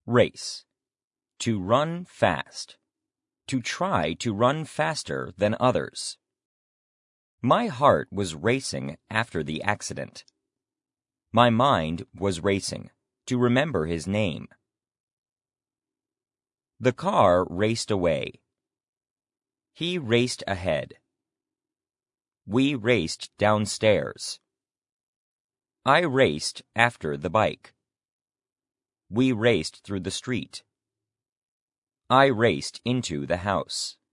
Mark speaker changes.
Speaker 1: Race. To run fast. To try to run faster than others. My heart was racing after the accident. My mind was racing to remember his name. The car raced away. He raced ahead. We raced downstairs. I raced after the bike. We raced through the street. I raced into the house.